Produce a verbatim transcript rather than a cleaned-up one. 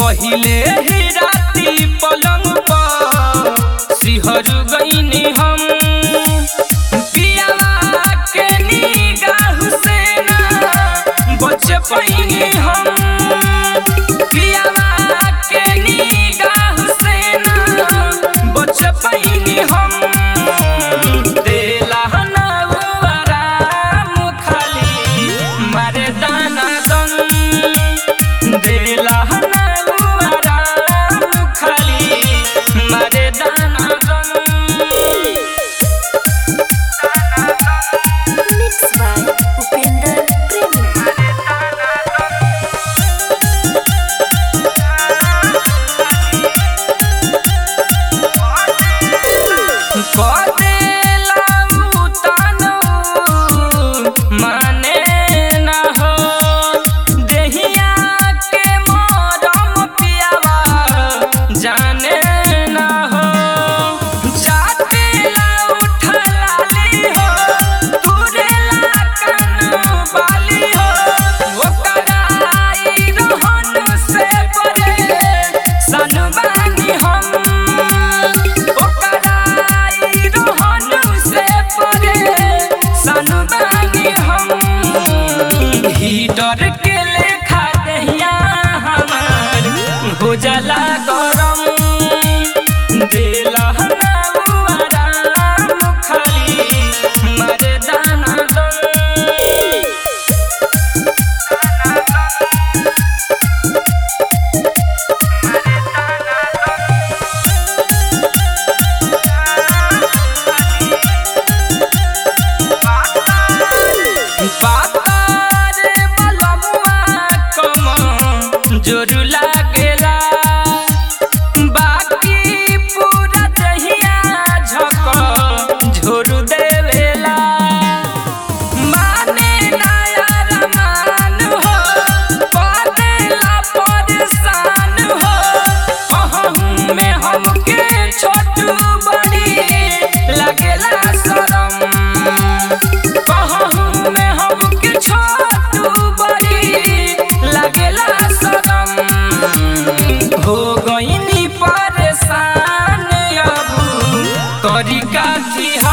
पहिले ही राती पलंग पर सिहर गईनी हम पियावा के निगाह से ना बच पाएंगे हम पियावा के निगाह से ना बच पाएंगे हम देला ना आराम खाली मारे दाना दन देला ना आराम खाली मारे दाना दन। Mixed by Upender Premium. कदेला उतानो माने ना हो देहिया के मरम पियावा जाने ना हो जातेला उठला ली हो तुरेला कान बाली हो ओकरा आई रहन से परे सनबानी हम ओकरा आई रहन से परे सनबानी हम हीटर के लेखा दहिया हमार हो जाला गरम देला ना आराम खाली मारे दाना दन। पातर बलमुआ कम जोर लागेला बाकी पूरा दहिया झक झोर देवेला माने नया रमान हो पदेला परेशान हो अहम में हमके छोटू बड़ी लागेला शरम कहूँ में हमके छोटू बड़ी लागेला शरम हो गईनी परेशान अब करी का